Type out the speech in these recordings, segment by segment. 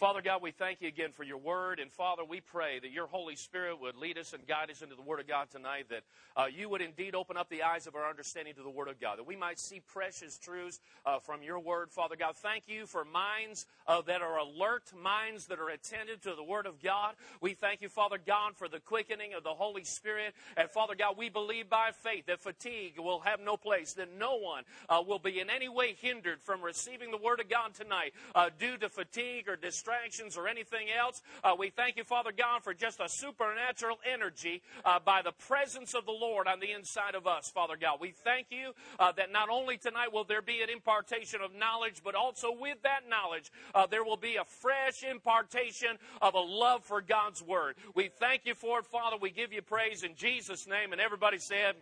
Father God, we thank you again for your word. And Father, we pray that your Holy Spirit would lead us and guide us into the word of God tonight, that you would indeed open up the eyes of our understanding to the word of God, that we might see precious truths from your word. Father God, thank you for minds that are alert, minds that are attentive to the word of God. We thank you, Father God, for the quickening of the Holy Spirit. And Father God, we believe by faith that fatigue will have no place, that no one will be in any way hindered from receiving the word of God tonight due to fatigue or distractions or anything else. We thank you, Father God, for just a supernatural energy by the presence of the Lord on the inside of us, Father God. We thank you that not only tonight will there be an impartation of knowledge, but also with that knowledge there will be a fresh impartation of a love for God's word. We thank you for it, Father. We give you praise in Jesus' name. And everybody said,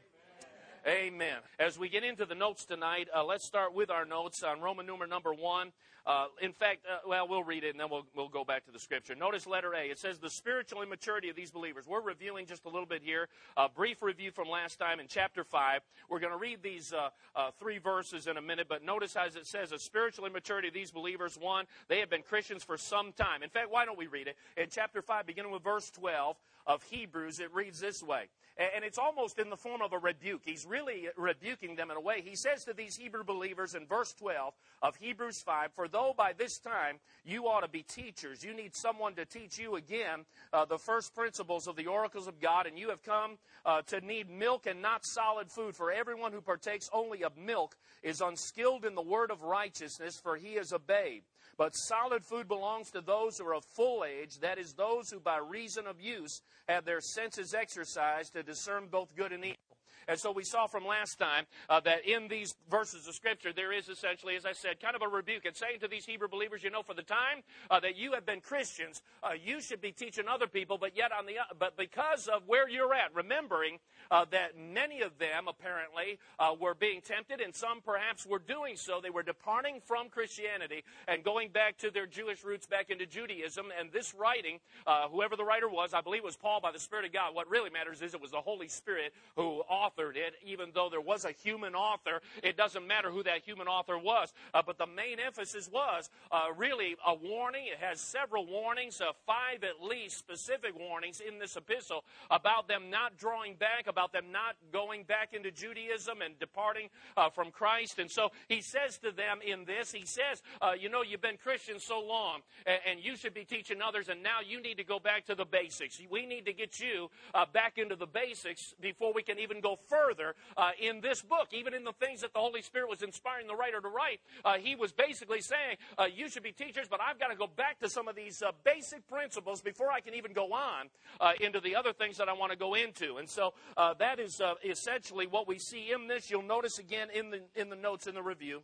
amen. As we get into the notes tonight, let's start with our notes on Roman numeral number 1. In fact, we'll read it and then we'll go back to the scripture. Notice letter A. It says the spiritual immaturity of these believers. We're reviewing just a little bit here. A brief review from last time in chapter 5. We're going to read these 3 verses in a minute, but notice as it says, the spiritual immaturity of these believers. 1, they have been Christians for some time. In fact, why don't we read it? In chapter 5, beginning with verse 12 of Hebrews, it reads this way. And it's almost in the form of a rebuke. He's really rebuking them in a way. He says to these Hebrew believers in verse 12 of Hebrews 5, for though by this time you ought to be teachers, you need someone to teach you again the first principles of the oracles of God, and you have come to need milk and not solid food. For everyone who partakes only of milk is unskilled in the word of righteousness, for he is a babe. But solid food belongs to those who are of full age, that is, those who by reason of use have their senses exercised to discern both good and evil. And so we saw from last time that in these verses of Scripture, there is essentially, as I said, kind of a rebuke. It's saying to these Hebrew believers, you know, for the time that you have been Christians, you should be teaching other people, but because of where you're at, remembering that many of them apparently were being tempted, and some perhaps were doing so. They were departing from Christianity and going back to their Jewish roots, back into Judaism. And this writing, whoever the writer was, I believe it was Paul by the Spirit of God. What really matters is it was the Holy Spirit who authored it. Even though there was a human author, it doesn't matter who that human author was. But the main emphasis was really a warning. It has several warnings, 5 at least specific warnings in this epistle about them not drawing back, about them not going back into Judaism and departing from Christ. And so he says to them in this, he says, you know, you've been Christians so long, and you should be teaching others, and now you need to go back to the basics. We need to get you back into the basics before we can even go further in this book. Even in the things that the Holy Spirit was inspiring the writer to write, he was basically saying, you should be teachers, but I've got to go back to some of these basic principles before I can even go on into the other things that I want to go into. And so that is essentially what we see in this. You'll notice again in the notes in the review.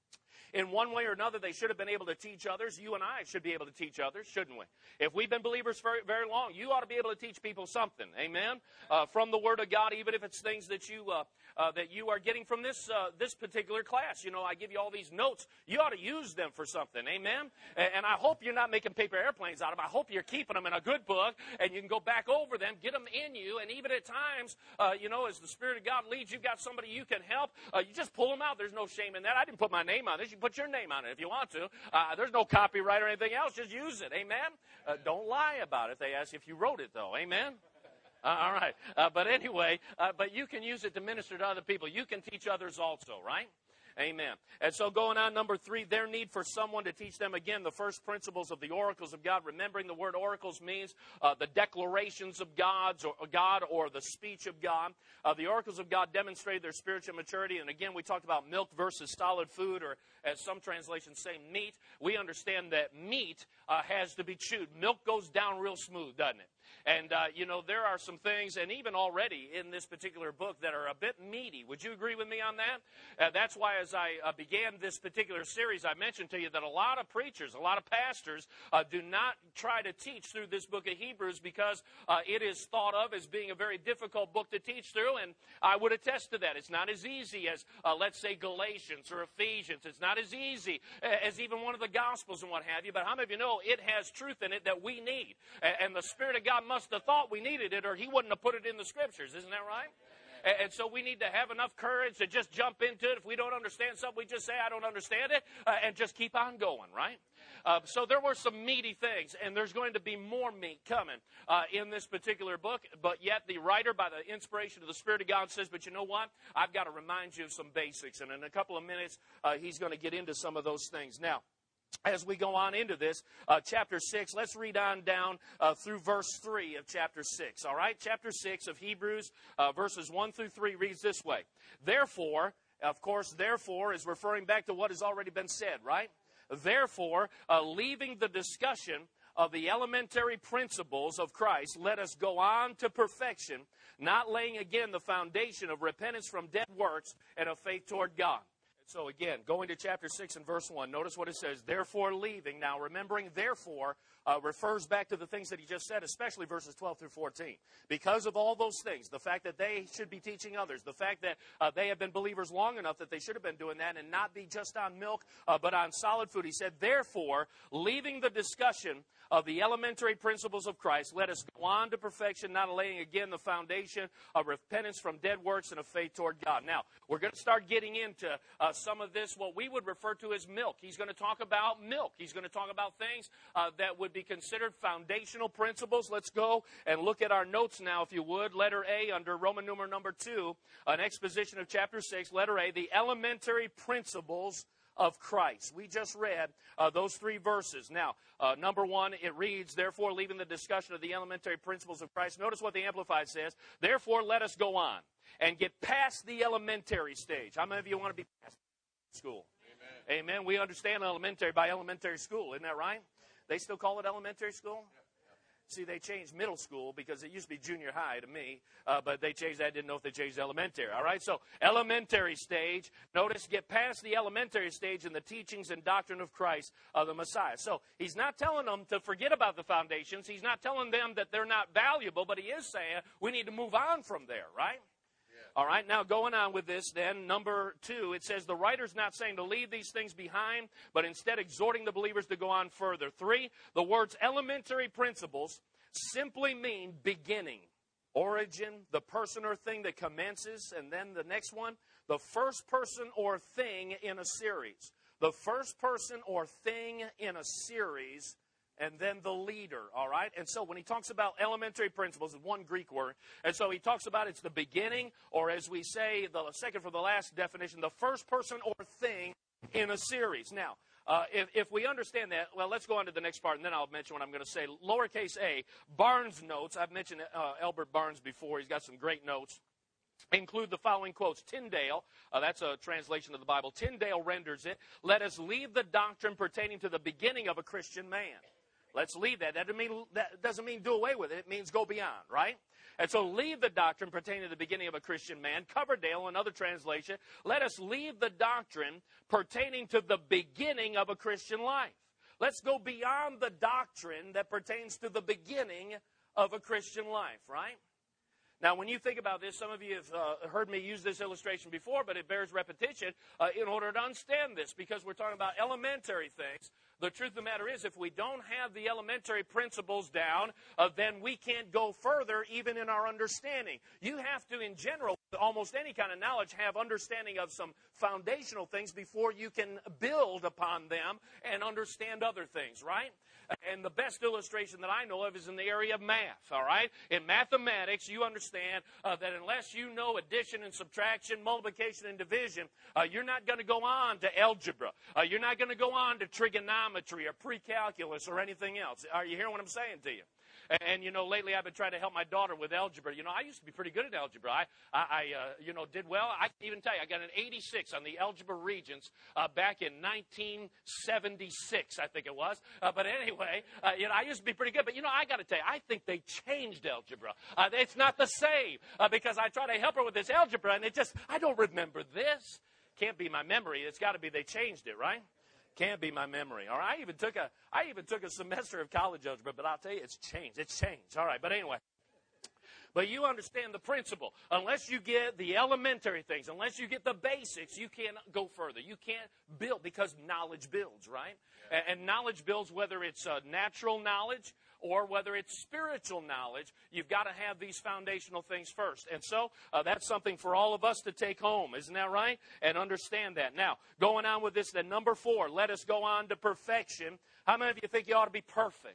In one way or another, they should have been able to teach others. You and I should be able to teach others, shouldn't we? If we've been believers for very long, you ought to be able to teach people something, amen, from the Word of God, even if it's things that you are getting from this particular class. You know, I give you all these notes. You ought to use them for something, amen? And I hope you're not making paper airplanes out of them. I hope you're keeping them in a good book, and you can go back over them, get them in you, and even at times, you know, as the Spirit of God leads, you've got somebody you can help, you just pull them out. There's no shame in that. I didn't put my name on this. You put your name on it if you want to. There's no copyright or anything else. Just use it. Amen? Don't lie about it. They ask if you wrote it, though. Amen? All right. But anyway, but you can use it to minister to other people. You can teach others also, right? Amen. And so going on, number 3, their need for someone to teach them again the first principles of the oracles of God. Remembering the word oracles means the declarations of God or the speech of God. The oracles of God demonstrated their spiritual maturity. And again, we talked about milk versus solid food, or as some translations say, meat. We understand that meat has to be chewed. Milk goes down real smooth, doesn't it? And, you know, there are some things, and even already in this particular book, that are a bit meaty. Would you agree with me on that? That's why as I began this particular series, I mentioned to you that a lot of preachers, a lot of pastors do not try to teach through this book of Hebrews because it is thought of as being a very difficult book to teach through, and I would attest to that. It's not as easy as, let's say, Galatians or Ephesians. It's not as easy as even one of the Gospels and what have you, but how many of you know it has truth in it that we need? And the Spirit of God must have thought we needed it, or he wouldn't have put it in the Scriptures. Isn't that right? And so we need to have enough courage to just jump into it. If we don't understand something, we just say, I don't understand it, and just keep on going, right? So there were some meaty things, and there's going to be more meat coming in this particular book. But yet the writer, by the inspiration of the Spirit of God, says, but you know what? I've got to remind you of some basics. And in a couple of minutes, he's going to get into some of those things. Now, as we go on into this, chapter 6, let's read on down through verse 3 of chapter 6. All right? Chapter 6 of Hebrews, verses 1 through 3 reads this way. Therefore, of course, therefore is referring back to what has already been said, right? Therefore, leaving the discussion of the elementary principles of Christ, let us go on to perfection, not laying again the foundation of repentance from dead works and of faith toward God. So again, going to chapter 6 and verse 1, notice what it says, therefore leaving. Now remembering, therefore, refers back to the things that he just said, especially verses 12 through 14. Because of all those things, the fact that they should be teaching others, the fact that they have been believers long enough that they should have been doing that and not be just on milk, but on solid food. He said, therefore, leaving the discussion of the elementary principles of Christ, let us go on to perfection, not laying again the foundation of repentance from dead works and of faith toward God. Now, we're going to start getting into some of this, what we would refer to as milk. He's going to talk about milk. He's going to talk about things that would be considered foundational principles. Let's go and look at our notes now, if you would. Letter A under Roman numeral number 2, an exposition of chapter 6. Letter A, the elementary principles of Christ. We just read those 3 verses. Now, number 1, it reads, therefore, leaving the discussion of the elementary principles of Christ. Notice what the Amplified says. Therefore, let us go on and get past the elementary stage. How many of you want to be past school? Amen. Amen. We understand elementary by elementary school. Isn't that right? They still call it elementary school? See, they changed middle school because it used to be junior high to me, but they changed that. Didn't know if they changed elementary. All right, so elementary stage. Notice, get past the elementary stage in the teachings and doctrine of Christ, of the Messiah. So he's not telling them to forget about the foundations. He's not telling them that they're not valuable, but he is saying we need to move on from there, right? All right, now going on with this then, number 2, it says the writer's not saying to leave these things behind, but instead exhorting the believers to go on further. 3, the words elementary principles simply mean beginning, origin, the person or thing that commences, and then the next one, the first person or thing in a series. The first person or thing in a series, and then the leader, all right? And so when he talks about elementary principles, it's one Greek word. And so he talks about it's the beginning, or as we say, the second from the last definition, the first person or thing in a series. Now, if we understand that, well, let's go on to the next part, and then I'll mention what I'm going to say. Lowercase a, Barnes notes. I've mentioned Albert Barnes before. He's got some great notes. Include the following quotes. Tyndale, that's a translation of the Bible. Tyndale renders it, let us leave the doctrine pertaining to the beginning of a Christian man. Let's leave that. That doesn't mean do away with it. It means go beyond, right? And so leave the doctrine pertaining to the beginning of a Christian man. Coverdale, another translation, let us leave the doctrine pertaining to the beginning of a Christian life. Let's go beyond the doctrine that pertains to the beginning of a Christian life, right? Now, when you think about this, some of you have heard me use this illustration before, but it bears repetition in order to understand this, because we're talking about elementary things. The truth of the matter is, if we don't have the elementary principles down, then we can't go further even in our understanding. You have to, in general, almost any kind of knowledge, have understanding of some foundational things before you can build upon them and understand other things, right? And the best illustration that I know of is in the area of math, all right? In mathematics, you understand that unless you know addition and subtraction, multiplication and division, you're not going to go on to algebra. You're not going to go on to trigonometry or pre-calculus or anything else. Are you hearing what I'm saying to you? And, you know, lately I've been trying to help my daughter with algebra. You know, I used to be pretty good at algebra. I did well. I can even tell you, I got an 86 on the algebra regents back in 1976, I think it was. But anyway, I used to be pretty good. But, I got to tell you, I think they changed algebra. It's not the same because I try to help her with this algebra, and I don't remember this. Can't be my memory. It's got to be they changed it, right? Can't be my memory. All right, I even took a semester of college algebra, but I'll tell you, it's changed. It's changed. All right, but anyway. But you understand the principle. Unless you get the elementary things, unless you get the basics, you can't go further. You can't build because knowledge builds, right? Yeah. And knowledge builds whether it's natural knowledge or whether it's spiritual knowledge, you've got to have these foundational things first. And so that's something for all of us to take home. Isn't that right? And understand that. Now, going on with this, then number 4, let us go on to perfection. How many of you think you ought to be perfect?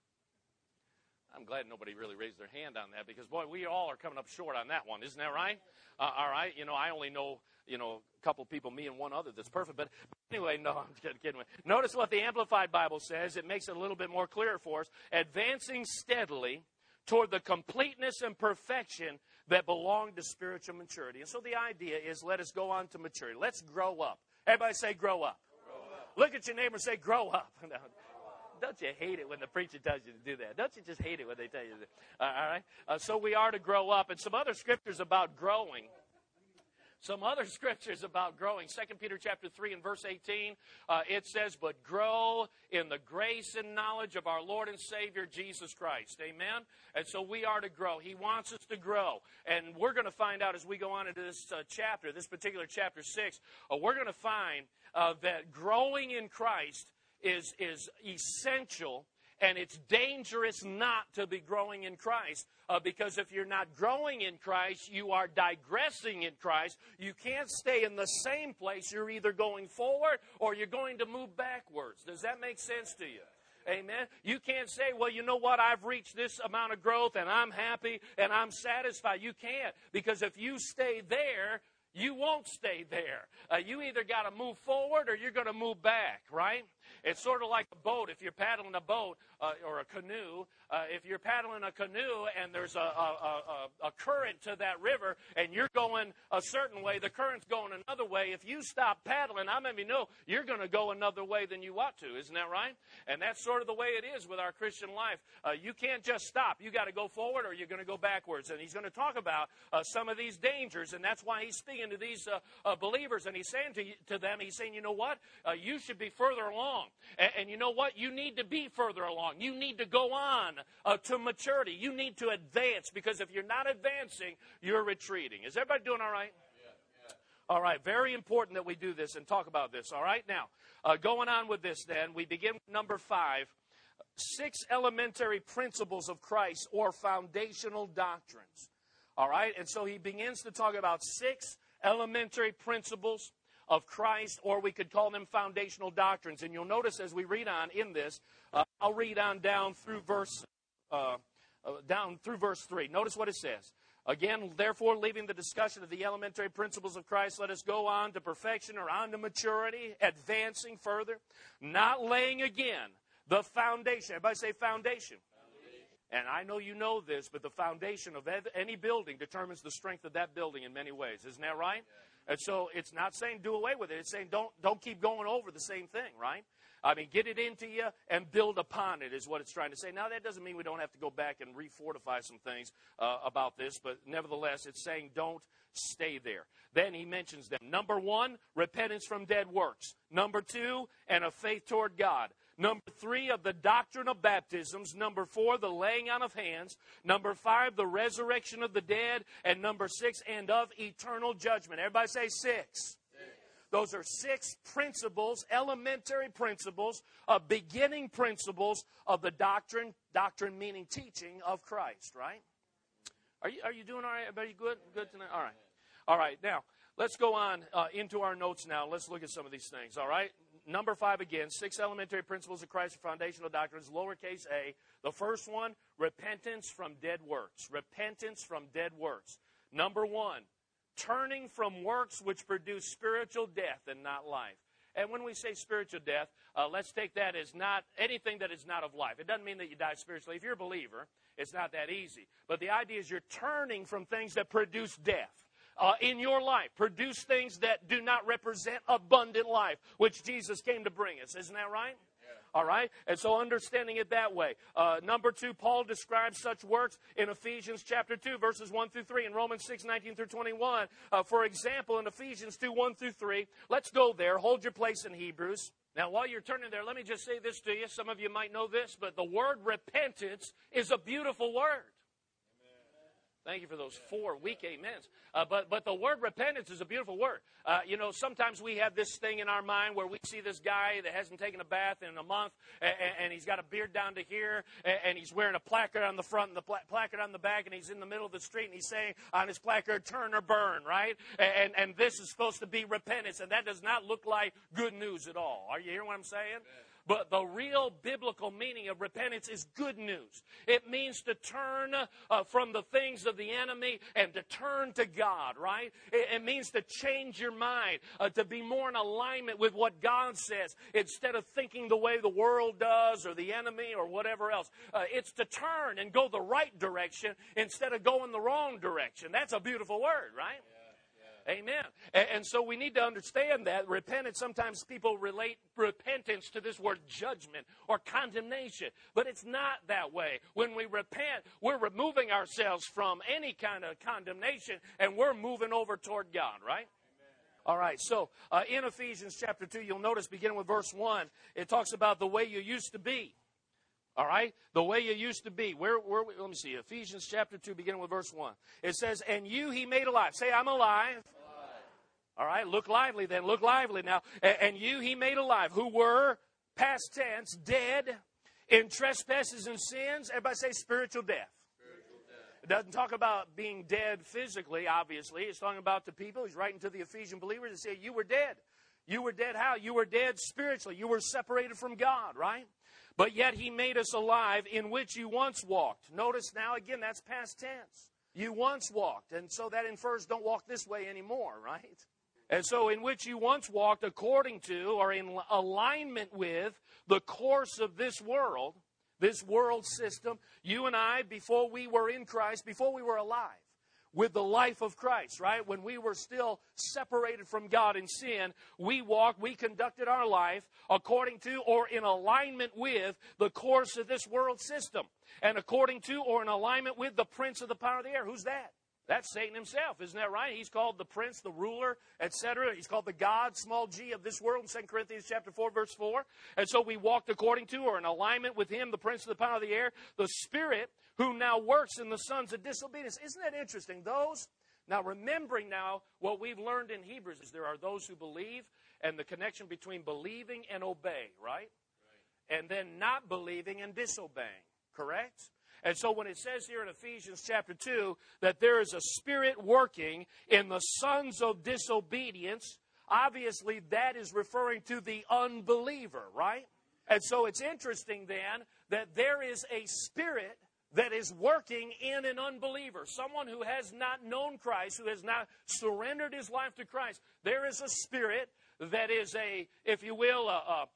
I'm glad nobody really raised their hand on that because, boy, we all are coming up short on that one. Isn't that right? All right. I only know, a couple people, me and one other that's perfect. But anyway, no, I'm kidding. Notice what the Amplified Bible says. It makes it a little bit more clear for us. Advancing steadily toward the completeness and perfection that belong to spiritual maturity. And so the idea is let us go on to maturity. Let's grow up. Everybody say grow up. Grow up. Look at your neighbor and say grow up. Don't you hate it when the preacher tells you to do that? Don't you just hate it when they tell you to do that? All right? So we are to grow up. And some other scriptures about growing. 2 Peter chapter 3 and verse 18, it says, but grow in the grace and knowledge of our Lord and Savior, Jesus Christ. Amen? And so we are to grow. He wants us to grow. And we're going to find out as we go on into this chapter, this particular chapter 6, we're going to find that growing in Christ is essential, and it's dangerous not to be growing in Christ because if you're not growing in Christ, you are digressing in Christ. You can't stay in the same place. You're either going forward or you're going to move backwards. Does that make sense to you? Amen. You can't say, well, you know what, I've reached this amount of growth and I'm happy and I'm satisfied. You can't, because if you stay there, you won't stay there. You either got to move forward or you're going to move back, right? It's sort of like a boat. If you're paddling a boat or a canoe, if you're paddling a canoe and there's a current to that river and you're going a certain way, the current's going another way. If you stop paddling, how many of you know you're going to go another way than you ought to? Isn't that right? And that's sort of the way it is with our Christian life. You can't just stop. You got to go forward or you're going to go backwards. And he's going to talk about some of these dangers, and that's why he's speaking to these believers, and he's saying to them, he's saying, you know what? You should be further along. And you know what? You need to be further along. You need to go on to maturity. You need to advance, because if you're not advancing, you're retreating. Is everybody doing all right? Yeah. All right. Very important that we do this and talk about this. All right. Now, going on with this then, we begin with number 5, 6 elementary principles of Christ or foundational doctrines. All right. And so he begins to talk about 6 elementary principles of Christ, or we could call them foundational doctrines. And you'll notice as we read on in this, I'll read on down through verse 3. Notice what it says. Again, therefore, leaving the discussion of the elementary principles of Christ, let us go on to perfection or on to maturity, advancing further, not laying again the foundation. Everybody say foundation. And I know you know this, but the foundation of any building determines the strength of that building in many ways. Isn't that right? Yeah. And so it's not saying do away with it. It's saying don't keep going over the same thing, right? I mean, get it into you and build upon it is what it's trying to say. Now, that doesn't mean we don't have to go back and refortify some things about this, but nevertheless, it's saying don't stay there. Then he mentions them. Number 1, repentance from dead works. Number 2, and a faith toward God. Number 3, of the doctrine of baptisms. Number 4, the laying on of hands. Number 5, the resurrection of the dead. And number 6, and of eternal judgment. Everybody say 6. Those are 6 principles, elementary principles, beginning principles of the doctrine meaning teaching of Christ, right? Are you doing all right? Everybody good? Good tonight? All right. All right. Now, let's go on into our notes now. Let's look at some of these things, all right? Number 5 again, 6 elementary principles of Christ, foundational doctrines, lowercase a. The first one, repentance from dead works. Repentance from dead works. Number 1, turning from works which produce spiritual death and not life. And when we say spiritual death, let's take that as not anything that is not of life. It doesn't mean that you die spiritually. If you're a believer, it's not that easy. But the idea is you're turning from things that produce death. In your life, produce things that do not represent abundant life, which Jesus came to bring us. Isn't that right? Yeah. All right? And so understanding it that way. Number 2, Paul describes such works in Ephesians chapter 2, verses 1 through 3, and Romans 6, 19 through 21. For example, in Ephesians 2, 1 through 3, let's go there. Hold your place in Hebrews. Now, while you're turning there, let me just say this to you. Some of you might know this, but the word repentance is a beautiful word. Thank you for those 4 weak amens. But the word repentance is a beautiful word. Sometimes we have this thing in our mind where we see this guy that hasn't taken a bath in a month, and he's got a beard down to here, and he's wearing a placard on the front and the placard on the back, and he's in the middle of the street, and he's saying on his placard, turn or burn, right? And this is supposed to be repentance, and that does not look like good news at all. Are you hearing what I'm saying? Amen. But the real biblical meaning of repentance is good news. It means to turn from the things of the enemy and to turn to God, right? It means to change your mind, to be more in alignment with what God says instead of thinking the way the world does or the enemy or whatever else. It's to turn and go the right direction instead of going the wrong direction. That's a beautiful word, right? Amen. And so we need to understand that repentance, sometimes people relate repentance to this word judgment or condemnation. But it's not that way. When we repent, we're removing ourselves from any kind of condemnation and we're moving over toward God, right? All right, so in Ephesians chapter 2, you'll notice beginning with verse 1, it talks about the way you used to be. All right, the way you used to be. Let me see, Ephesians chapter 2, beginning with verse 1. It says, and you he made alive. Say, I'm alive. All right, look lively then. Look lively now. And you he made alive, who were, past tense, dead in trespasses and sins. Everybody say spiritual death. It doesn't talk about being dead physically, obviously. It's talking about the people. He's writing to the Ephesian believers and say, you were dead. You were dead how? You were dead spiritually. You were separated from God, right? But yet he made us alive, in which you once walked. Notice now, again, that's past tense. You once walked. And so that infers don't walk this way anymore, right? And so in which you once walked according to or in alignment with the course of this world system, you and I, before we were in Christ, before we were alive, with the life of Christ, right? When we were still separated from God in sin, we conducted our life according to or in alignment with the course of this world system. And according to or in alignment with the prince of the power of the air. Who's that? That's Satan himself, isn't that right? He's called the prince, the ruler, etc. He's called the God, small g, of this world in 2 Corinthians chapter 4, verse 4. And so we walked according to or in alignment with him, the prince of the power of the air, the spirit who now works in the sons of disobedience. Isn't that interesting? Now remembering now what we've learned in Hebrews is there are those who believe and the connection between believing and obey, right? And then not believing and disobeying, correct? And so when it says here in Ephesians chapter 2 that there is a spirit working in the sons of disobedience, obviously that is referring to the unbeliever, right? And so it's interesting then that there is a spirit that is working in an unbeliever, someone who has not known Christ, who has not surrendered his life to Christ. There is a spirit that is a, if you will,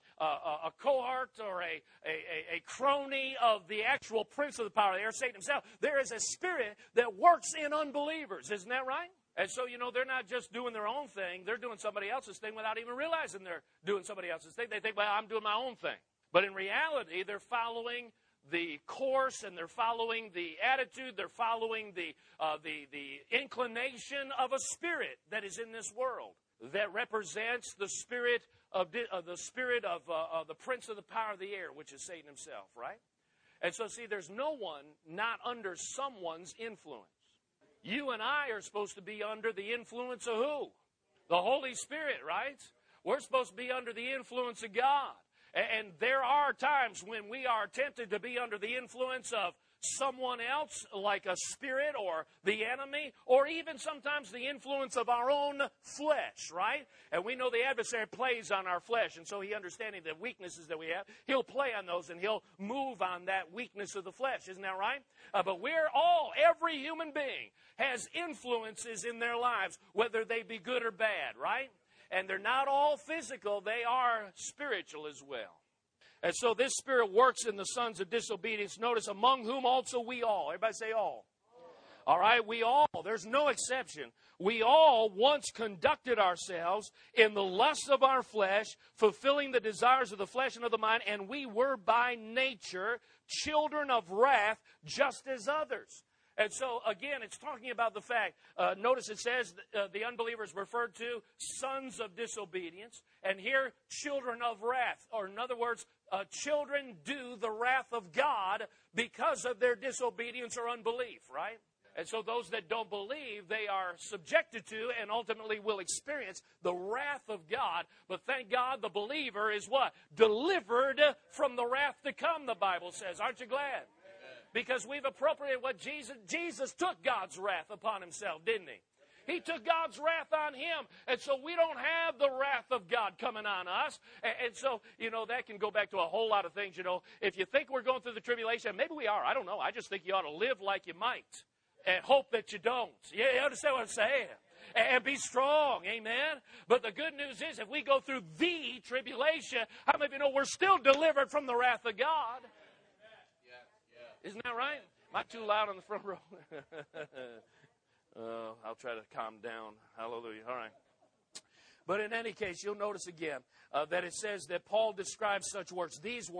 a cohort or a crony of the actual prince of the power of the air, Satan himself. There is a spirit that works in unbelievers. Isn't that right? And so, they're not just doing their own thing. They're doing somebody else's thing without even realizing they're doing somebody else's thing. They think, well, I'm doing my own thing. But in reality, they're following the course and they're following the attitude. They're following the inclination of a spirit that is in this world that represents the spirit of the prince of the power of the air, which is Satan himself, right? And so, see, there's no one not under someone's influence. You and I are supposed to be under the influence of who? The Holy Spirit, right? We're supposed to be under the influence of God. And there are times when we are tempted to be under the influence of someone else, like a spirit or the enemy, or even sometimes the influence of our own flesh, right? And we know the adversary plays on our flesh, and so he, understanding the weaknesses that we have, he'll play on those and he'll move on that weakness of the flesh. Isn't that right? But every human being has influences in their lives, whether they be good or bad, right? And they're not all physical, they are spiritual as well. And so this spirit works in the sons of disobedience. Notice, among whom also we all. Everybody say all. All right, we all. There's no exception. We all once conducted ourselves in the lusts of our flesh, fulfilling the desires of the flesh and of the mind, and we were by nature children of wrath, just as others. And so, again, it's talking about the fact, notice it says the unbelievers referred to sons of disobedience, and here, children of wrath. Or in other words, children do the wrath of God because of their disobedience or unbelief, right? And so those that don't believe, they are subjected to and ultimately will experience the wrath of God. But thank God the believer is what? Delivered from the wrath to come, the Bible says. Aren't you glad? Because we've appropriated what Jesus took God's wrath upon himself, didn't he? He took God's wrath on him. And so we don't have the wrath of God coming on us. And so, that can go back to a whole lot of things. If you think we're going through the tribulation, maybe we are. I don't know. I just think you ought to live like you might and hope that you don't. You understand what I'm saying? And be strong. Amen? But the good news is if we go through the tribulation, how many of you know we're still delivered from the wrath of God? Isn't that right? Am I too loud on the front row? I'll try to calm down. Hallelujah. All right. But in any case, you'll notice again that it says that Paul describes such works, these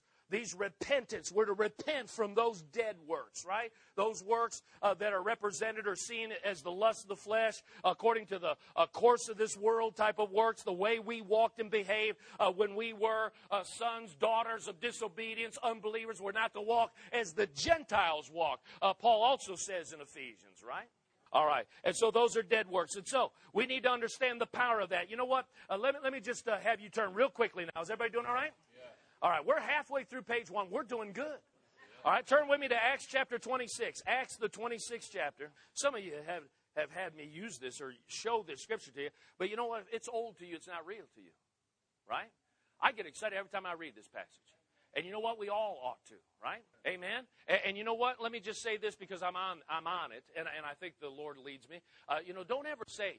repentance. We're to repent from those dead works, right? Those works that are represented or seen as the lust of the flesh, according to the course of this world type of works, the way we walked and behaved when we were sons, daughters of disobedience, unbelievers. We're not to walk as the Gentiles walk. Paul also says in Ephesians, right? All right. And so those are dead works. And so we need to understand the power of that. You know what? Let me just have you turn real quickly now. Is everybody doing all right? All right, we're halfway through page 1. We're doing good. All right, turn with me to Acts chapter 26. Acts, the 26th chapter. Some of you have had me use this or show this scripture to you. But you know what? It's old to you. It's not real to you. Right? I get excited every time I read this passage. And you know what? We all ought to. Right? Amen? And you know what? Let me just say this because I'm on it. And I think the Lord leads me. Don't ever say,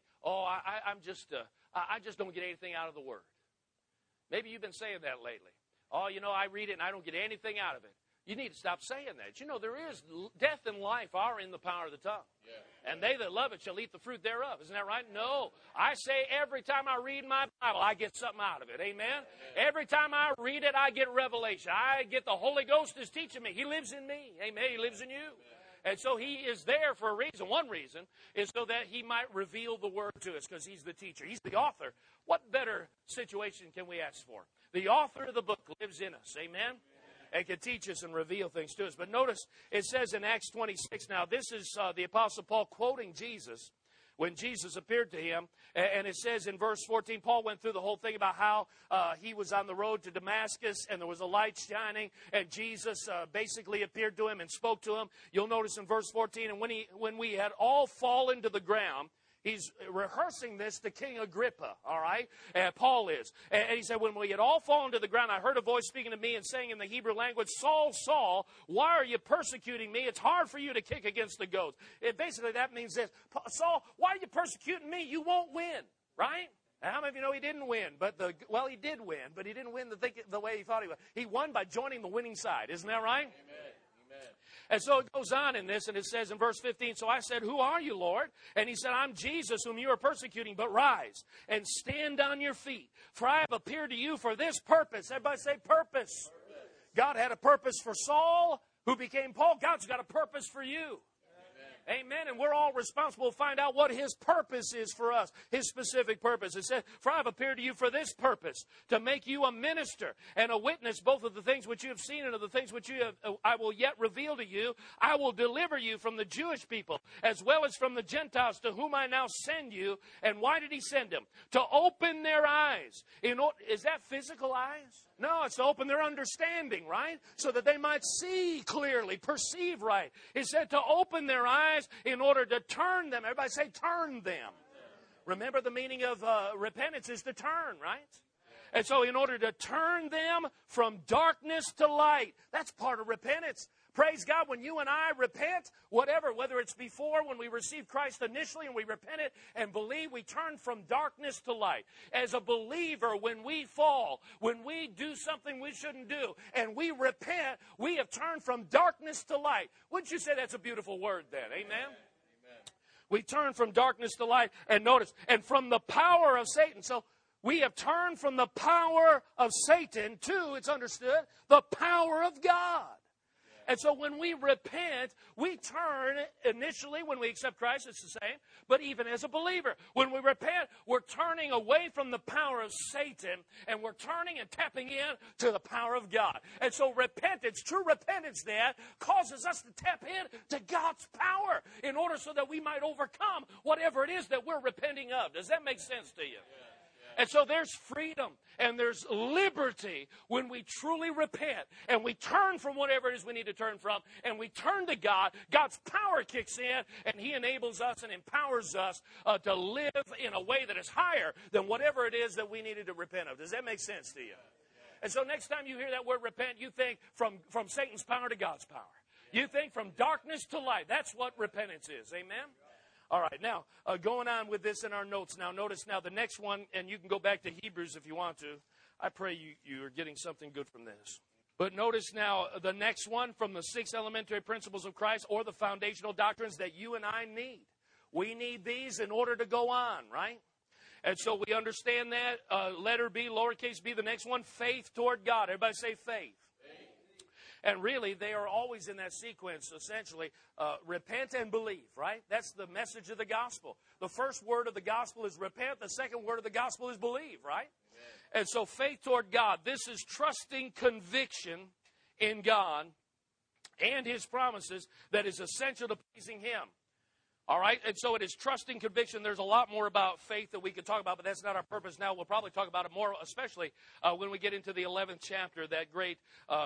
I just don't get anything out of the Word. Maybe you've been saying that lately. I read it and I don't get anything out of it. You need to stop saying that. There is death and life are in the power of the tongue. Yeah. And they that love it shall eat the fruit thereof. Isn't that right? No. I say every time I read my Bible, I get something out of it. Amen? Amen. Every time I read it, I get revelation. I get the Holy Ghost is teaching me. He lives in me. Amen. He lives in you. Amen. And so he is there for a reason. One reason is so that he might reveal the word to us because he's the teacher. He's the author. What better situation can we ask for? The author of the book lives in us. Amen? And can teach us and reveal things to us. But notice it says in Acts 26, now this is the Apostle Paul quoting Jesus when Jesus appeared to him. And it says in verse 14, Paul went through the whole thing about how he was on the road to Damascus and there was a light shining and Jesus basically appeared to him and spoke to him. You'll notice in verse 14, and when we had all fallen to the ground, he's rehearsing this to King Agrippa, all right? Paul is. And he said, when we had all fallen to the ground, I heard a voice speaking to me and saying in the Hebrew language, Saul, Saul, why are you persecuting me? It's hard for you to kick against the goads. Basically, that means this. Saul, why are you persecuting me? You won't win, right? Now, how many of you know he didn't win? He did win, but he didn't win the way he thought he would. He won by joining the winning side. Isn't that right? Amen. And so it goes on in this, and it says in verse 15, so I said, who are you, Lord? And he said, I'm Jesus, whom you are persecuting, but rise and stand on your feet. For I have appeared to you for this purpose. Everybody say purpose. God had a purpose for Saul, who became Paul. God's got a purpose for you. Amen. And we're all responsible to find out what his purpose is for us, his specific purpose. It says, for I have appeared to you for this purpose, to make you a minister and a witness both of the things which you have seen and of the things which I will yet reveal to you. I will deliver you from the Jewish people as well as from the Gentiles to whom I now send you. And why did he send them? To open their eyes. Is that physical eyes? No, it's to open their understanding, right? So that they might see clearly, perceive right. He said to open their eyes in order to turn them. Everybody say turn them. Remember the meaning of repentance is to turn, right? And so in order to turn them from darkness to light, that's part of repentance. Praise God, when you and I repent, whether it's before when we receive Christ initially and we repent it and believe, we turn from darkness to light. As a believer, when we fall, when we do something we shouldn't do, and we repent, we have turned from darkness to light. Wouldn't you say that's a beautiful word then? Amen? Amen. We turn from darkness to light, and notice, and from the power of Satan. So we have turned from the power of Satan to, it's understood, the power of God. And so when we repent, we turn initially when we accept Christ, it's the same, but even as a believer. When we repent, we're turning away from the power of Satan and we're turning and tapping in to the power of God. And so repentance, true repentance then, causes us to tap in to God's power in order so that we might overcome whatever it is that we're repenting of. Does that make sense to you? And so there's freedom and there's liberty when we truly repent and we turn from whatever it is we need to turn from and we turn to God. God's power kicks in and He enables us and empowers us to live in a way that is higher than whatever it is that we needed to repent of. Does that make sense to you? And so next time you hear that word repent, you think from Satan's power to God's power. You think from darkness to light. That's what repentance is. Amen? All right, now, going on with this in our notes now. Notice now the next one, and you can go back to Hebrews if you want to. I pray you are getting something good from this. But notice now the next one from the 6 elementary principles of Christ or the foundational doctrines that you and I need. We need these in order to go on, right? And so we understand that. Letter B, lowercase b, the next one, faith toward God. Everybody say faith. And really, they are always in that sequence, essentially, repent and believe, right? That's the message of the gospel. The first word of the gospel is repent. The second word of the gospel is believe, right? Amen. And so faith toward God, this is trusting conviction in God and His promises that is essential to pleasing Him. All right? And so it is trusting conviction. There's a lot more about faith that we could talk about, but that's not our purpose now. We'll probably talk about it more, especially when we get into the 11th chapter, that great,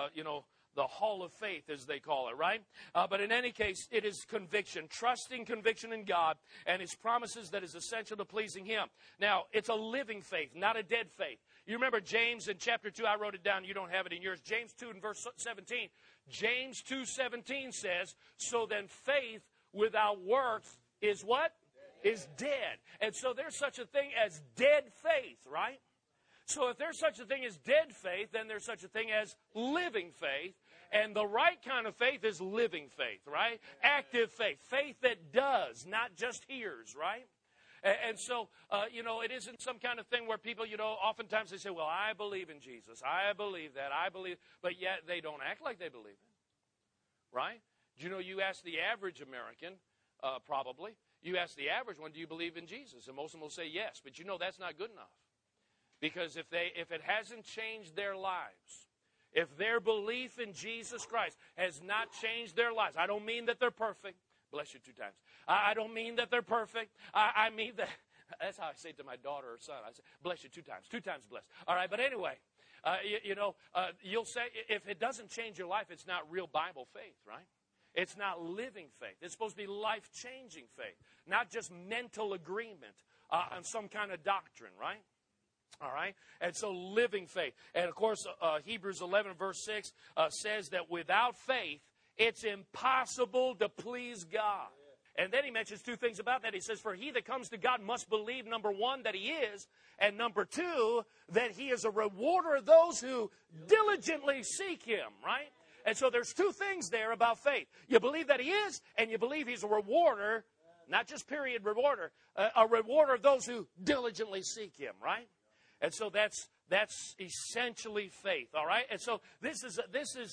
the hall of faith, as they call it, right? But in any case, it is conviction, trusting conviction in God and His promises that is essential to pleasing Him. Now, it's a living faith, not a dead faith. You remember James in chapter 2, I wrote it down, you don't have it in yours. James 2 and verse 17. James 2:17 says, so then faith without works is what? Is dead. And so there's such a thing as dead faith, right? So if there's such a thing as dead faith, then there's such a thing as living faith. And the right kind of faith is living faith, right? Active faith. Faith that does, not just hears, right? And so, it isn't some kind of thing where people, oftentimes they say, well, I believe in Jesus. I believe that. I believe. But yet they don't act like they believe it, right? You ask the average American, probably, you ask the average one, do you believe in Jesus? And most of them will say yes. But that's not good enough. Because if it hasn't changed their lives, if their belief in Jesus Christ has not changed their lives, I don't mean that they're perfect. Bless you 2 times. I don't mean that they're perfect. I mean that, that's how I say it to my daughter or son. I say, bless you 2 times. 2 times blessed. All right, but anyway, you'll say, if it doesn't change your life, it's not real Bible faith, right? It's not living faith. It's supposed to be life-changing faith, not just mental agreement on some kind of doctrine, right? All right? And so living faith. And, of course, Hebrews 11, verse 6 says that without faith, it's impossible to please God. And then he mentions 2 things about that. He says, for he that comes to God must believe, number 1, that He is, and number 2, that He is a rewarder of those who diligently seek Him, right? And so there's 2 things there about faith. You believe that He is, and you believe He's a rewarder, not just period rewarder, a rewarder of those who diligently seek Him, right? And so that's essentially faith, all right? And so this is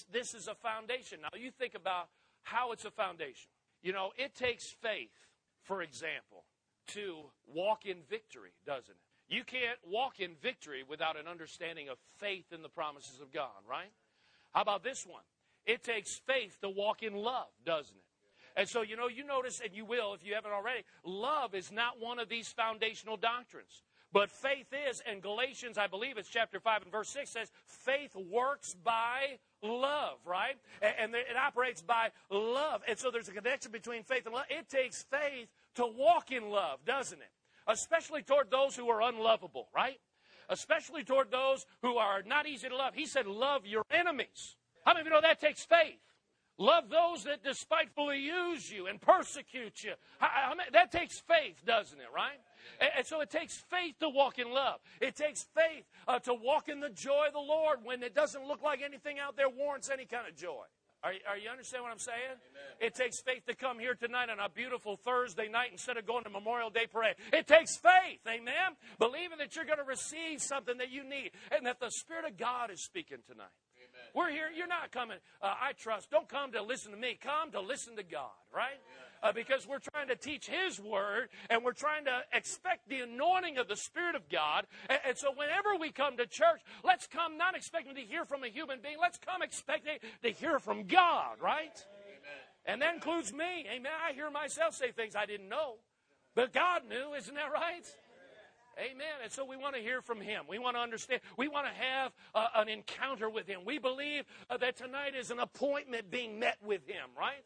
a foundation. Now you think about how it's a foundation. It takes faith, for example, to walk in victory, doesn't it? You can't walk in victory without an understanding of faith in the promises of God, right? How about this one? It takes faith to walk in love, doesn't it? And so, you notice, and you will if you haven't already, love is not one of these foundational doctrines. But faith is, and Galatians, I believe it's chapter 5 and verse 6 says, faith works by love, right? And it operates by love. And so there's a connection between faith and love. It takes faith to walk in love, doesn't it? Especially toward those who are unlovable, right? Especially toward those who are not easy to love. He said, love your enemies. How many of you know that takes faith? Love those that despitefully use you and persecute you. That takes faith, doesn't it, right? And so it takes faith to walk in love. It takes faith to walk in the joy of the Lord when it doesn't look like anything out there warrants any kind of joy. Are you understand what I'm saying? Amen. It takes faith to come here tonight on a beautiful Thursday night instead of going to Memorial Day parade. It takes faith, amen? Believing that you're going to receive something that you need and that the Spirit of God is speaking tonight. Amen. We're here. You're not coming, I trust. Don't come to listen to me. Come to listen to God, right? Because we're trying to teach His Word, and we're trying to expect the anointing of the Spirit of God. And so whenever we come to church, let's come not expecting to hear from a human being. Let's come expecting to hear from God, right? And that includes me. Amen. I hear myself say things I didn't know. But God knew. Isn't that right? Amen. And so we want to hear from Him. We want to understand. We want to have an encounter with Him. We believe that tonight is an appointment being met with Him, right?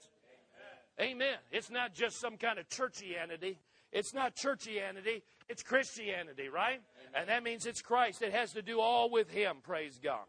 Amen. It's not just some kind of churchianity. It's not churchianity. It's Christianity, right? And that means it's Christ. It has to do all with Him. Praise God.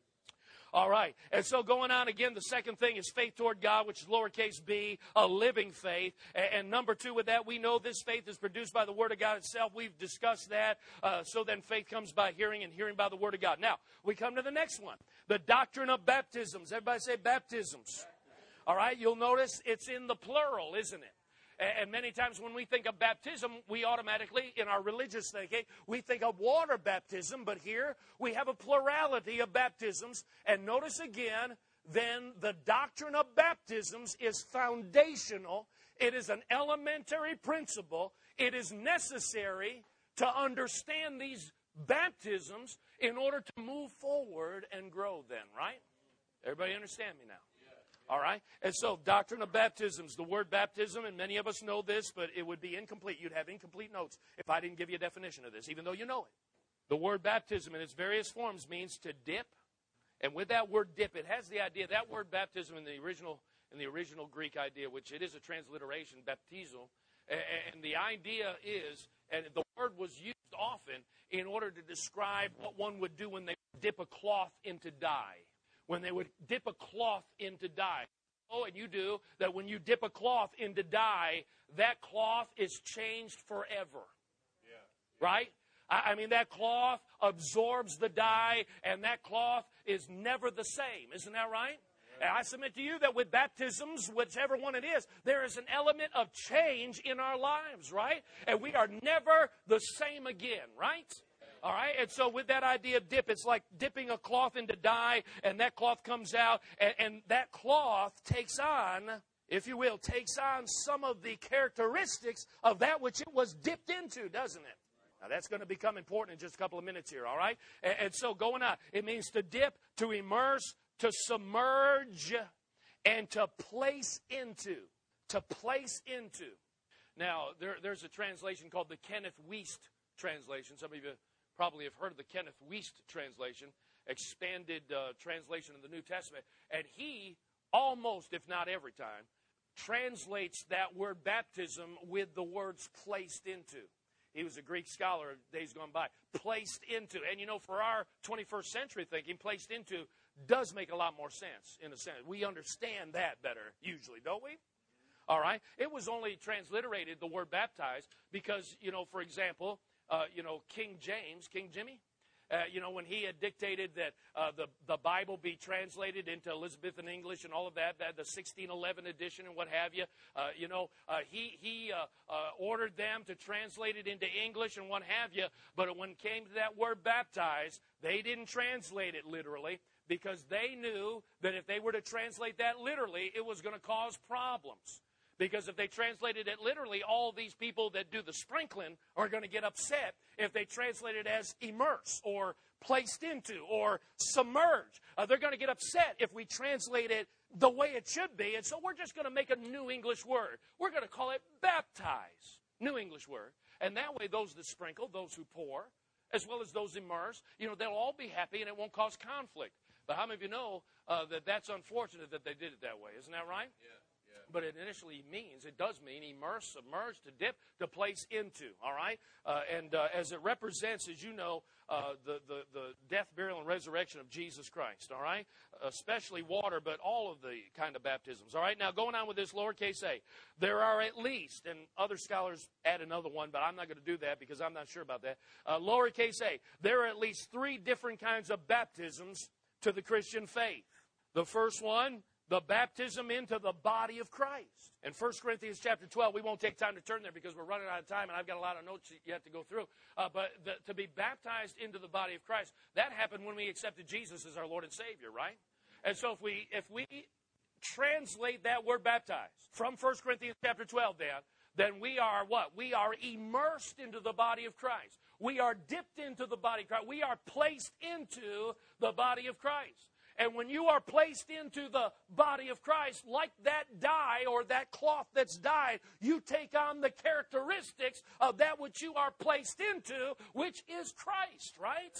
All right. And so going on again, the second thing is faith toward God, which is lowercase b, a living faith. And number two with that, we know this faith is produced by the Word of God itself. We've discussed that. So then faith comes by hearing, and hearing by the Word of God. Now, we come to the next one, the doctrine of baptisms. Everybody say baptisms. All right. You'll notice it's in the plural, isn't it? And many times when we think of baptism, we automatically, in our religious thinking, we think of water baptism. But here we have a plurality of baptisms. And notice again, then the doctrine of baptisms is foundational. It is an elementary principle. It is necessary to understand these baptisms in order to move forward and grow then, right? Everybody understand me now? All right? And so, doctrine of baptisms, the word baptism, and many of us know this, but it would be incomplete. You'd have incomplete notes if I didn't give you a definition of this, even though you know it. The word baptism in its various forms means to dip. And with that word dip, it has the idea, that word baptism in the original Greek idea, which it is a transliteration, baptizo, and the idea is, and the word was used often in order to describe what one would do when they dip a cloth into dye. When they would dip a cloth into dye. Oh, and you do, that when you dip a cloth into dye, that cloth is changed forever. Yeah. Right? I mean, that cloth absorbs the dye, and that cloth is never the same. Isn't that right? Yeah. And I submit to you that with baptisms, whichever one it is, there is an element of change in our lives, right? And we are never the same again, right? All right, and so with that idea of dip, it's like dipping a cloth into dye, and that cloth comes out, and that cloth takes on, if you will, takes on some of the characteristics of that which it was dipped into, doesn't it? Now, that's going to become important in just a couple of minutes here, all right? And so going on, it means to dip, to immerse, to submerge, and to place into. To place into. Now, there's a translation called the Kenneth Wuest translation. Some of you probably have heard of the Kenneth Wuest translation, expanded translation of the New Testament. And he almost, if not every time, translates that word baptism with the words placed into. He was a Greek scholar of days gone by. Placed into. And you know, for our 21st century thinking, placed into does make a lot more sense, in a sense. We understand that better, usually, don't we? All right? It was only transliterated, the word baptized, because, you know, for example, King James, King Jimmy, when he had dictated that the Bible be translated into Elizabethan English and all of that, the 1611 edition and what have you, he ordered them to translate it into English and what have you. But when it came to that word baptized, they didn't translate it literally because they knew that if they were to translate that literally, it was going to cause problems. Because if they translated it literally, all these people that do the sprinkling are going to get upset if they translate it as immerse or placed into or submerge. They're going to get upset if we translate it the way it should be. And so we're just going to make a new English word. We're going to call it baptize. New English word. And that way those that sprinkle, those who pour, as well as those immerse, they'll all be happy and it won't cause conflict. But how many of you know that that's unfortunate that they did it that way? Isn't that right? Yeah. But it does mean immerse, submerge, to dip, to place into, all right? As it represents, as you know, the death, burial, and resurrection of Jesus Christ, all right? Especially water, but all of the kind of baptisms, all right? Now, going on with this lowercase a, there are at least, and other scholars add another one, but I'm not going to do that because I'm not sure about that. Lowercase a, there are at least 3 different kinds of baptisms to the Christian faith. The first one, the baptism into the body of Christ. In 1 Corinthians chapter 12, we won't take time to turn there because we're running out of time and I've got a lot of notes yet to go through. To be baptized into the body of Christ, that happened when we accepted Jesus as our Lord and Savior, right? And so if we translate that word baptized from 1 Corinthians chapter 12 then we are what? We are immersed into the body of Christ. We are dipped into the body of Christ. We are placed into the body of Christ. And when you are placed into the body of Christ, like that dye or that cloth that's dyed, you take on the characteristics of that which you are placed into, which is Christ, right?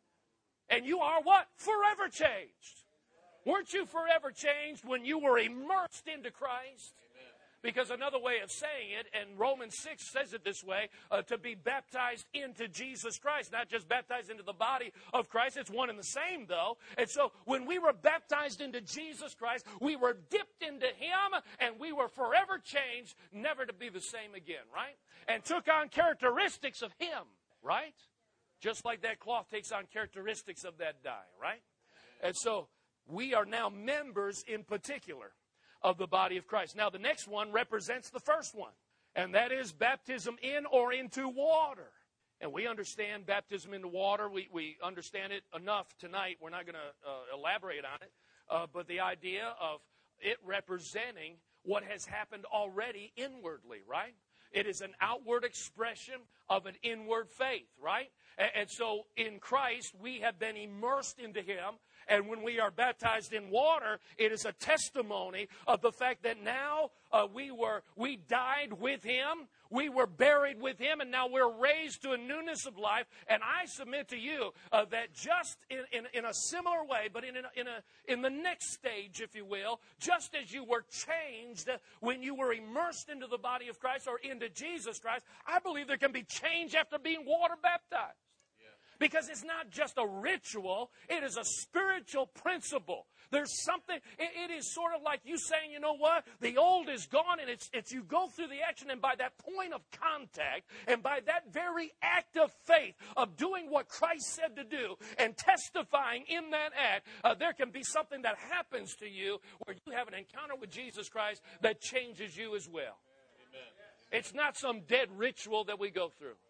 And you are what? Forever changed. Weren't you forever changed when you were immersed into Christ? Because another way of saying it, and Romans 6 says it this way, to be baptized into Jesus Christ, not just baptized into the body of Christ. It's one and the same, though. And so when we were baptized into Jesus Christ, we were dipped into Him, and we were forever changed, never to be the same again, right? And took on characteristics of Him, right? Just like that cloth takes on characteristics of that dye, right? And so we are now members in particular of the body of Christ. Now, the next one represents the first one, and that is baptism in or into water. And we understand baptism into water. We understand it enough tonight. We're not going to elaborate on it, but the idea of it representing what has happened already inwardly, right? It is an outward expression of an inward faith, right? And so in Christ, we have been immersed into Him. And when we are baptized in water, it is a testimony of the fact that now we died with Him, we were buried with Him, and now we're raised to a newness of life. And I submit to you that just in a similar way, but in the next stage, if you will, just as you were changed when you were immersed into the body of Christ or into Jesus Christ, I believe there can be change after being water baptized. Because it's not just a ritual, it is a spiritual principle. There's something, it is sort of like you saying, you know what, the old is gone, and it's you go through the action, and by that point of contact, and by that very act of faith of doing what Christ said to do, and testifying in that act, there can be something that happens to you where you have an encounter with Jesus Christ that changes you as well. Amen. It's not some dead ritual that we go through.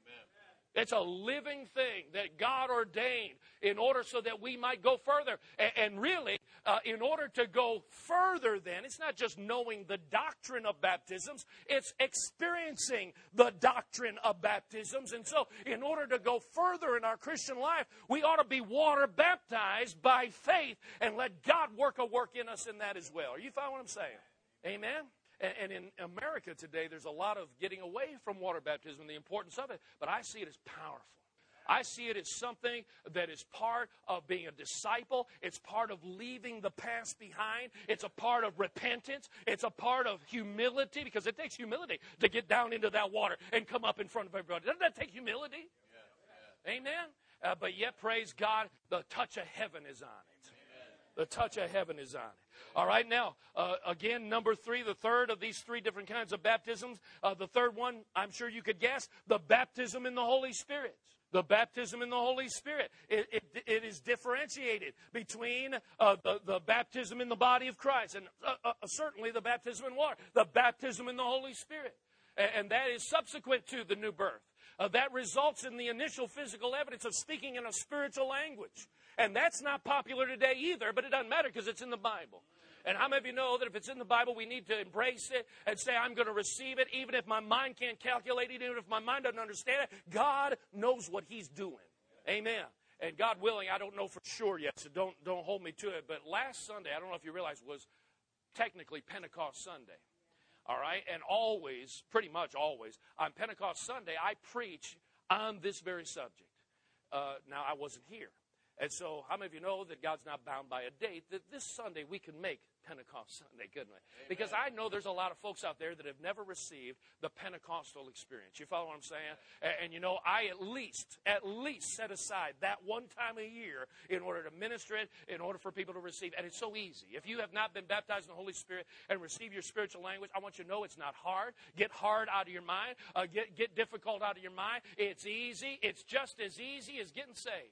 It's a living thing that God ordained in order so that we might go further. And really, in order to go further then, it's not just knowing the doctrine of baptisms, it's experiencing the doctrine of baptisms. And so in order to go further in our Christian life, we ought to be water baptized by faith and let God work a work in us in that as well. Are you following what I'm saying? Amen? And in America today, there's a lot of getting away from water baptism and the importance of it, but I see it as powerful. I see it as something that is part of being a disciple. It's part of leaving the past behind. It's a part of repentance. It's a part of humility, because it takes humility to get down into that water and come up in front of everybody. Doesn't that take humility? Yeah. Amen? But yet, praise God, the touch of heaven is on it. The touch of heaven is on it. All right, now, again, number 3, the third of these 3 different kinds of baptisms. The third one, I'm sure you could guess, the baptism in the Holy Spirit. The baptism in the Holy Spirit. It is differentiated between the baptism in the body of Christ and certainly the baptism in water. The baptism in the Holy Spirit. And that is subsequent to the new birth. That results in the initial physical evidence of speaking in a spiritual language. And that's not popular today either, but it doesn't matter because it's in the Bible. And how many of you know that if it's in the Bible, we need to embrace it and say, I'm going to receive it, even if my mind can't calculate it, even if my mind doesn't understand it. God knows what He's doing. Amen. And God willing, I don't know for sure yet, so don't hold me to it. But last Sunday, I don't know if you realize, was technically Pentecost Sunday. All right? And always, pretty much always, on Pentecost Sunday, I preach on this very subject. Now, I wasn't here. And so, how many of you know that God's not bound by a date? That this Sunday we can make Pentecost Sunday, couldn't we? Amen. Because I know there's a lot of folks out there that have never received the Pentecostal experience. You follow what I'm saying? And you know, I at least set aside that one time a year in order to minister it, in order for people to receive. And it's so easy. If you have not been baptized in the Holy Spirit and receive your spiritual language, I want you to know it's not hard. Get hard out of your mind. Get difficult out of your mind. It's easy. It's just as easy as getting saved.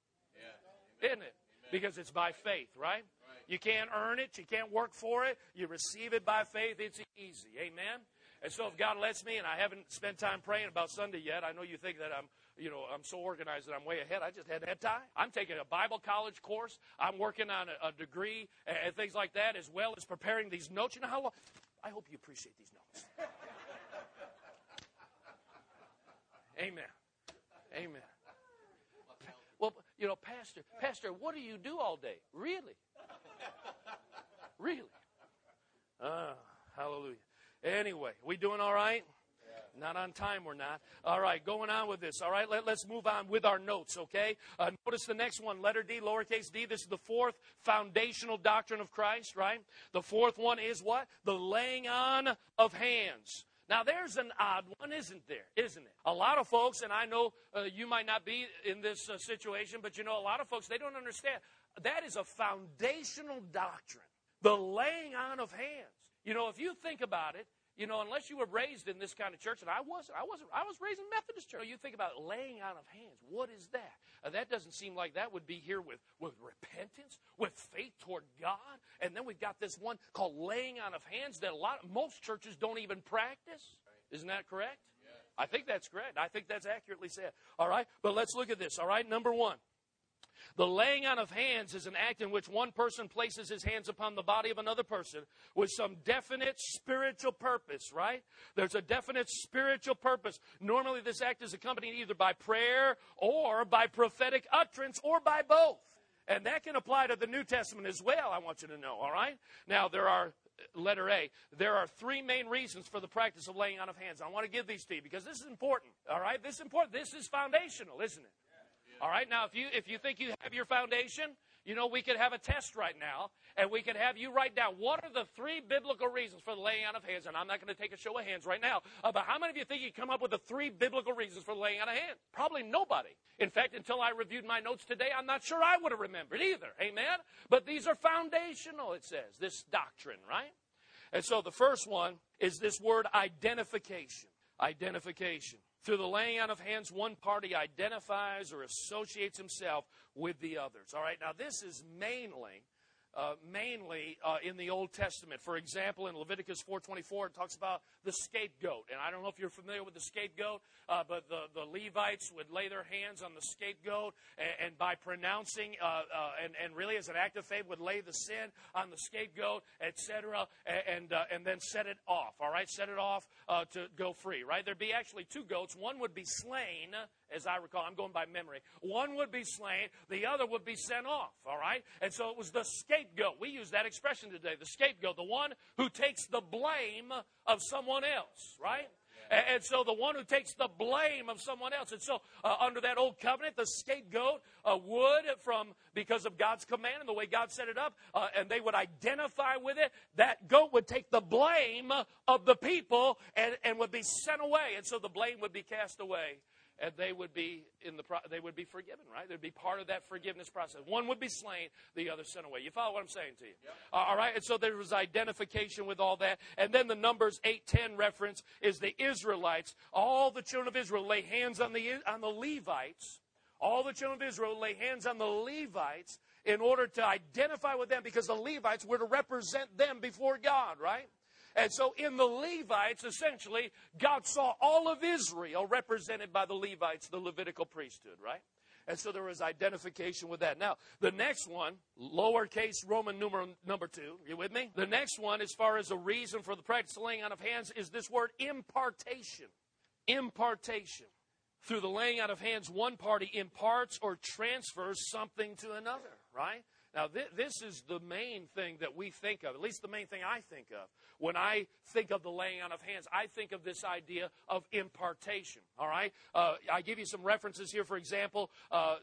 Yeah. Isn't it? Amen. Because it's by faith, right? You can't earn it. You can't work for it. You receive it by faith. It's easy. Amen? And so if God lets me, and I haven't spent time praying about Sunday yet, I know you think that I'm so organized that I'm way ahead. I just hadn't had time. I'm taking a Bible college course. I'm working on a degree and things like that, as well as preparing these notes. You know how long? I hope you appreciate these notes. Amen. Amen. Well, Pastor, what do you do all day? Really? Really? Hallelujah. Anyway, we doing all right? Not on time, we're not. All right, going on with this. All right, let's move on with our notes, okay? Notice the next one, letter D, lowercase d. This is the fourth foundational doctrine of Christ, right? The fourth one is what? The laying on of hands. Now, there's an odd one, isn't there? Isn't it? A lot of folks, and I know you might not be in this situation, but a lot of folks, they don't understand. That is a foundational doctrine, the laying on of hands. If you think about it, unless you were raised in this kind of church, and I was raised in Methodist church. You think about laying on of hands. What is that? That doesn't seem like that would be here with repentance, with faith toward God. And then we've got this one called laying on of hands that most churches don't even practice. Isn't that correct? Yes. I think that's correct. I think that's accurately said. All right, but let's look at this. All right, number one. The laying on of hands is an act in which one person places his hands upon the body of another person with some definite spiritual purpose, right? There's a definite spiritual purpose. Normally this act is accompanied either by prayer or by prophetic utterance or by both. And that can apply to the New Testament as well, I want you to know, all right? Now, letter A, there are three main reasons for the practice of laying on of hands. I want to give these to you because this is important, all right? This is important. This is foundational, isn't it? All right, now if you think you have your foundation, we could have a test right now, and we could have you write down what are the three biblical reasons for the laying on of hands. And I'm not going to take a show of hands right now, but how many of you think you come up with the three biblical reasons for the laying on of hands? Probably nobody. In fact, until I reviewed my notes today, I'm not sure I would have remembered either. Amen? But these are foundational, it says, this doctrine, right? And so the first one is this word identification. Identification. Through the laying on of hands, one party identifies or associates himself with the others. All right, now this is mainly in the Old Testament. For example, in Leviticus 4:24, it talks about the scapegoat. And I don't know if you're familiar with the scapegoat, but the Levites would lay their hands on the scapegoat, and by pronouncing, and really as an act of faith, would lay the sin on the scapegoat, etc., and then set it off, all right? Set it off to go free, right? There'd be actually two goats. One would be slain, as I recall. I'm going by memory. One would be slain. The other would be sent off, all right? And so it was the scapegoat. We use that expression today, the scapegoat, the one who takes the blame of someone else, right? And so the one who takes the blame of someone else. And so under that old covenant, the scapegoat would, because of God's command and the way God set it up, and they would identify with it, that goat would take the blame of the people and would be sent away. And so the blame would be cast away. And they would be forgiven, right? They'd be part of that forgiveness process. One would be slain, the other sent away. You follow what I'm saying to you? Yep. All right, and so there was identification with all that. And then the Numbers 8:10 reference is the Israelites. All the children of Israel lay hands on the Levites. All the children of Israel lay hands on the Levites in order to identify with them, because the Levites were to represent them before God, right? And so in the Levites, essentially, God saw all of Israel represented by the Levites, the Levitical priesthood, right? And so there was identification with that. Now, the next one, lowercase Roman numeral number 2, you with me? The next one, as far as a reason for the practice of laying on of hands, is this word impartation. Impartation. Through the laying on of hands, one party imparts or transfers something to another, right? Now, this is the main thing that we think of, at least the main thing I think of. When I think of the laying on of hands, I think of this idea of impartation, all right? I give you some references here. For example, I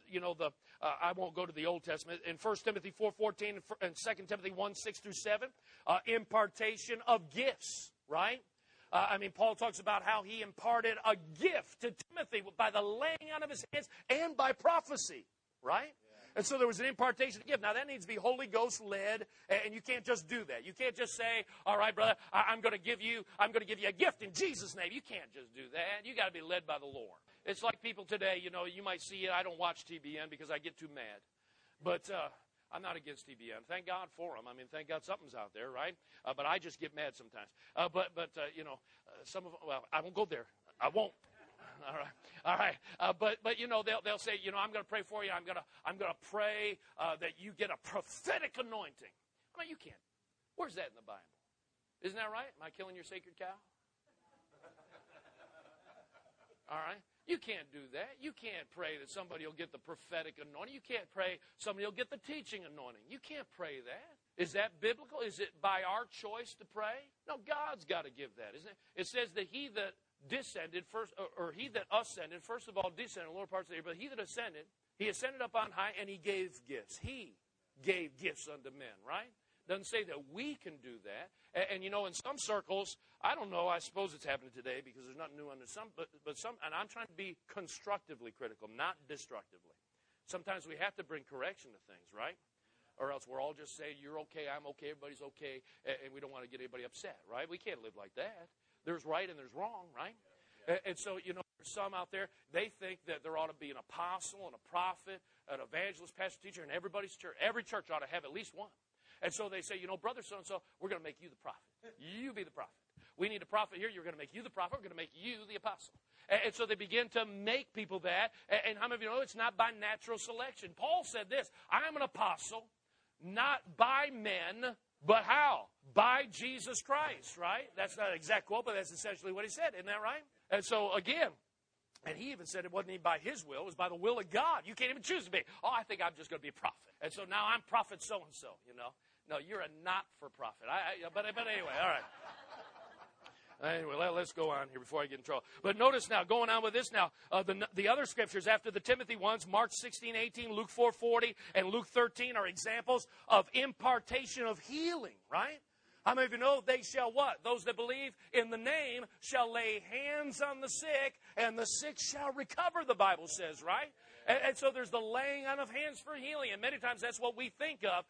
won't go to the Old Testament. In 1 Timothy 4:14 and 2 Timothy 1:6-7, impartation of gifts, right? Paul talks about how he imparted a gift to Timothy by the laying on of his hands and by prophecy, right? And so there was an impartation of gift. Now, that needs to be Holy Ghost led, and you can't just do that. You can't just say, all right, brother, I'm going to give you a gift in Jesus' name. You can't just do that. You got to be led by the Lord. It's like people today, you might see it. I don't watch TBN because I get too mad. But I'm not against TBN. Thank God for them. Thank God something's out there, right? But I just get mad sometimes. Some of them, well, I won't go there. I won't. All right. But you know, they'll say, you know, I'm going to pray for you. I'm going to pray that you get a prophetic anointing. I mean, you can't. Where's that in the Bible? Isn't that right? Am I killing your sacred cow? All right. You can't do that. You can't pray that somebody will get the prophetic anointing. You can't pray somebody will get the teaching anointing. You can't pray that. Is that biblical? Is it by our choice to pray? No, God's got to give that, isn't it? It says that he that descended first, or he that ascended, first of all, descended in the lower parts of the air, but he that ascended, he ascended up on high and he gave gifts. He gave gifts unto men, right? Doesn't say that we can do that. And you know, in some circles, I don't know, I suppose it's happening today because there's nothing new under some, but some, and I'm trying to be constructively critical, not destructively. Sometimes we have to bring correction to things, right? Or else we're all just saying, you're okay, I'm okay, everybody's okay, and we don't want to get anybody upset, right? We can't live like that. There's right and there's wrong, right? And so, you know, there's some out there, they think that there ought to be an apostle and a prophet, an evangelist, pastor, teacher, in everybody's church. Every church ought to have at least one. And so they say, you know, brother so-and-so, we're going to make you the prophet. You be the prophet. We need a prophet here. You're going to make you the prophet. We're going to make you the apostle. And so they begin to make people that. And how many of you know it's not by natural selection? Paul said this, I'm an apostle, not by men, but how? By Jesus Christ, right? That's not an exact quote, but that's essentially what he said. Isn't that right? And so, again, and he even said it wasn't even by his will. It was by the will of God. You can't even choose to be. Oh, I think I'm just going to be a prophet. And so now I'm prophet so-and-so, you know. No, you're a not-for-profit. But anyway, all right. Anyway, let's go on here before I get in trouble. But notice now, going on with this now, the other scriptures after the Timothy ones, Mark 16:18, Luke 4:40, and Luke 13 are examples of impartation of healing, right? How many of you know they shall what? Those that believe in the name shall lay hands on the sick, and the sick shall recover, the Bible says, right? And so there's the laying on of hands for healing. And many times that's what we think of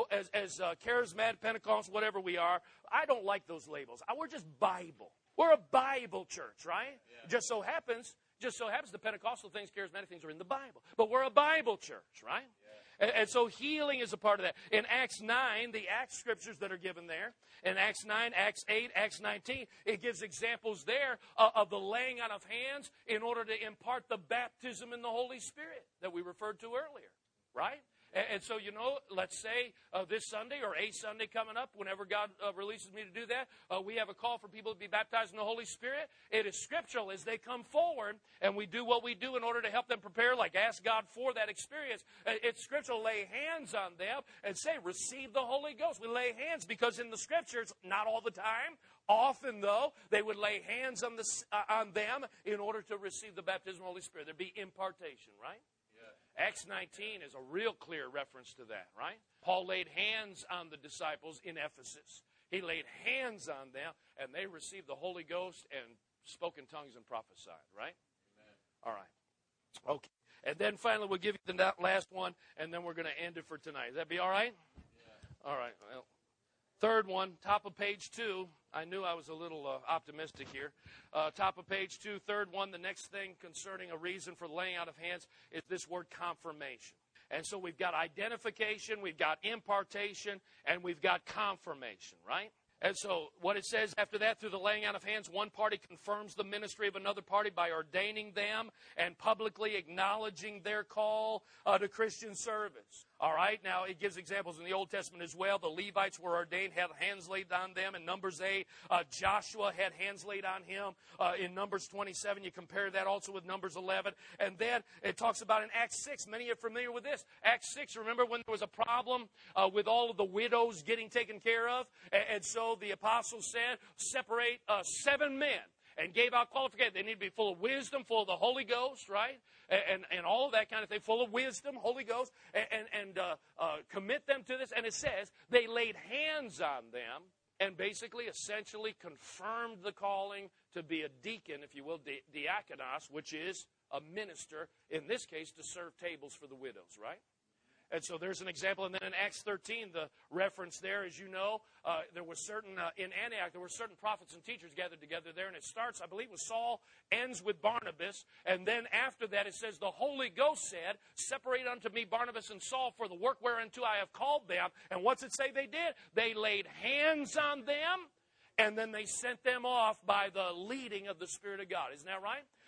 as charismatic, Pentecostal, whatever we are. I don't like those labels. We're just Bible. We're a Bible church, right? Yeah. Just so happens the Pentecostal things, charismatic things are in the Bible. But we're a Bible church, right? Yeah. And so healing is a part of that. In Acts 9, the Acts scriptures that are given there, in Acts 9, Acts 8, Acts 19, it gives examples there of the laying on of hands in order to impart the baptism in the Holy Spirit that we referred to earlier, right? And so, you know, let's say this Sunday or a Sunday coming up, whenever God releases me to do that, we have a call for people to be baptized in the Holy Spirit. It is scriptural as they come forward, and we do what we do in order to help them prepare, like ask God for that experience. It's scriptural. Lay hands on them and say, receive the Holy Ghost. We lay hands because in the scriptures, not all the time, often though, they would lay hands on them in order to receive the baptism of the Holy Spirit. There'd be impartation, right? Acts 19 is a real clear reference to that, right? Paul laid hands on the disciples in Ephesus. He laid hands on them, and they received the Holy Ghost and spoke in tongues and prophesied, right? Amen. All right. Okay. And then finally, we'll give you the last one, and then we're going to end it for tonight. That be all right? Yeah. All right. Well, third one, top of page 2. I knew I was a little optimistic here. Top of page 2, third one, the next thing concerning a reason for laying out of hands is this word confirmation. And so we've got identification, we've got impartation, and we've got confirmation, right? And so what it says after that, through the laying out of hands, one party confirms the ministry of another party by ordaining them and publicly acknowledging their call to Christian service. All right, now it gives examples in the Old Testament as well. The Levites were ordained, had hands laid on them. In Numbers 8, Joshua had hands laid on him. In Numbers 27, you compare that also with Numbers 11. And then it talks about in Acts 6, many are familiar with this. Acts 6, remember when there was a problem with all of the widows getting taken care of? And so the apostles said, separate 7 men. And gave out qualifications. They need to be full of wisdom, full of the Holy Ghost, right? And all of that kind of thing, full of wisdom, Holy Ghost, and commit them to this. And it says they laid hands on them and basically, essentially confirmed the calling to be a deacon, if you will, diakonos, which is a minister, in this case, to serve tables for the widows, right? And so there's an example. And then in Acts 13, the reference there, as you know, there was certain, in Antioch, there were certain prophets and teachers gathered together there. And it starts, I believe, with Saul, ends with Barnabas. And then after that, it says, the Holy Ghost said, separate unto me Barnabas and Saul for the work whereunto I have called them. And what's it say they did? They laid hands on them, and then they sent them off by the leading of the Spirit of God. Isn't that right?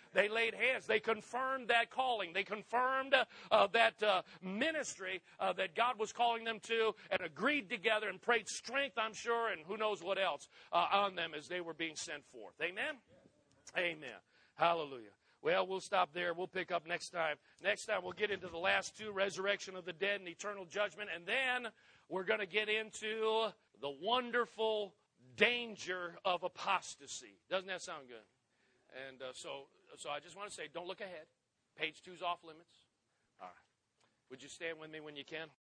They laid hands. They confirmed that calling. They confirmed that ministry that God was calling them to, and agreed together and prayed strength, I'm sure, and who knows what else on them as they were being sent forth. Amen? Amen. Hallelujah. Well, we'll stop there. We'll pick up next time. Next time we'll get into the last two, resurrection of the dead and eternal judgment. And then we're going to get into the wonderful danger of apostasy. Doesn't that sound good? And so I just want to say, don't look ahead. Page 2's off limits. All right. Would you stand with me when you can?